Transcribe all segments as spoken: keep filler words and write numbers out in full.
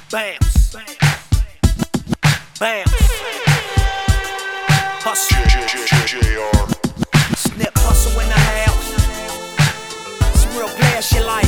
Bounce. Bounce. Hustle. Snip hustle in the house. Some real player shit like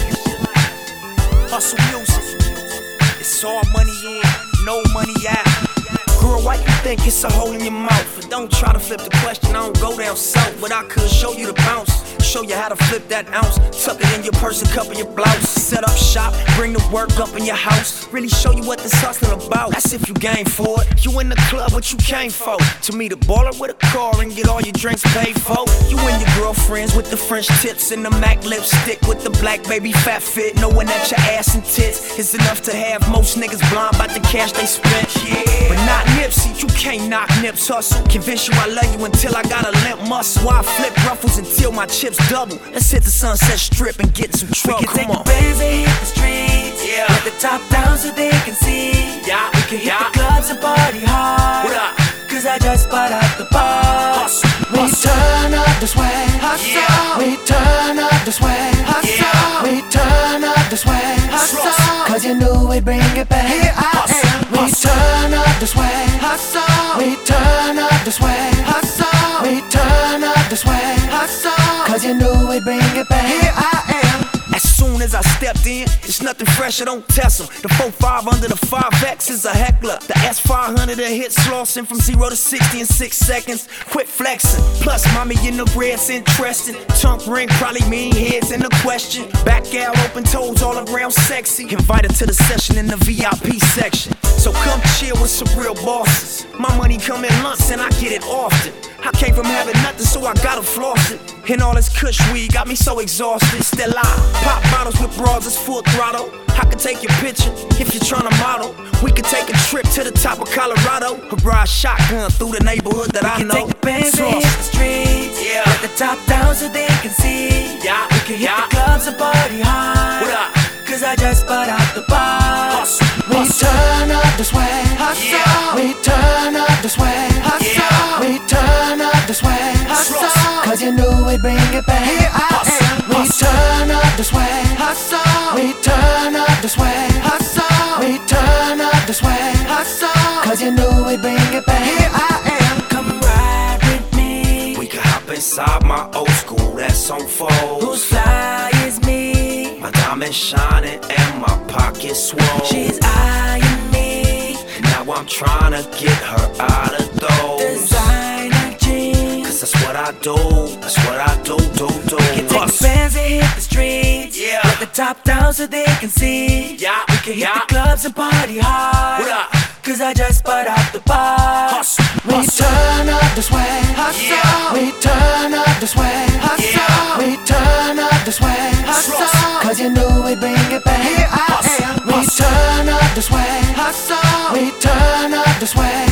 hustle music. It's all money in, no money out. Girl, why you think it's a hole in your mouth? And don't try to flip the question, I don't go down south. But I could show you the bounce, show you how to flip that ounce. Tuck it in your purse and cup in your blouse. Set up shop, bring the work up in your house. Really show you what this hustling about. That's if you game for it. You in the club, what you came for? To meet a baller with a car and get all your drinks paid for. You and your girlfriends with the French tips and the MAC lipstick with the black baby fat fit. Knowing that your ass and tits is enough to have most niggas blind about the cash they spent. Yeah, but not Nipsey, you can't knock Nips hustle. Convince you I love you until I got a limp muscle. I flip ruffles until my chips double. Let's hit the Sunset Strip and get some trouble. We can Come take on. the bands and hit the streets. Yeah. Let the top down so they can see. Yeah. We can hit Yeah. the clubs and party hard. What up? Cause I just bought out the bar. Hustle. We Hustle. turn up this way. Hustle. Yeah. We turn up this way. Hustle. Yeah. We turn up this way. Hustle. Cause you knew we'd bring it back. Here I Hustle. am. We Hustle. turn up this way. Hustle. We turn up this way. Hustle. We turn up this way. Hustle. Cause you knew we'd bring it back. Here I am. As soon as I stepped in, it's nothing fresh, I don't test them. The four five under the five X is a heckler. The S five hundred a hit Slauson from zero to sixty in six seconds. Quit flexing. Plus, mommy in the red's interesting. Tongue ring probably mean heads in the question. Back out, open toes all around sexy. Invited to the session in the V I P section. So come chill with some real bosses. My money come in lumps and I get it often. I came from having nothing, so I gotta floss it. And all this kush weed got me so exhausted. Still I pop bottles with broads that's full throttle. I could take your picture if you're tryna model. We could take a trip to the top of Colorado. A ride shotgun through the neighborhood that I We can know. take the bands and hit the streets. Yeah. Let the top down so they can see. Yeah. We can hit Yeah. the clubs and party hard. What up? Cause I just bought out the bar. Hustle. We Hustle. turn up this way. Hustle. Yeah. We turn up this way. Hustle. Yeah. We turn up this way. Hustle. Hustle. Cause you knew we'd bring it back. Here I Hustle. am. We Hustle. turn up this way. Hustle. We turn up this way. Hustle. We turn up this way. Hustle. Cause you knew we'd bring it back. Here I am. Come ride with me. We can hop inside my old school that's on fold. Who's fly is me. My diamond shining and my pocket swole. She's eyeing me. Now I'm trying to get her out of those. Designer jeans. Cause that's what I do, that's what I do, do, do. We can take the Hustle. bands and hit the streets. Yeah. Let the top down so they can see. Yeah. We can hit Yeah. the clubs and party hard. What up? Cause I just bought out the bar. Hustle. We Hustle. turn up this way. Hustle. Yeah. We turn up this way. Hustle. Yeah. We turn up this way. Hustle. Hustle. Cause you knew we'd bring it back. Here I Hustle. am. We Hustle. turn up this way. Hustle. We turn up this way.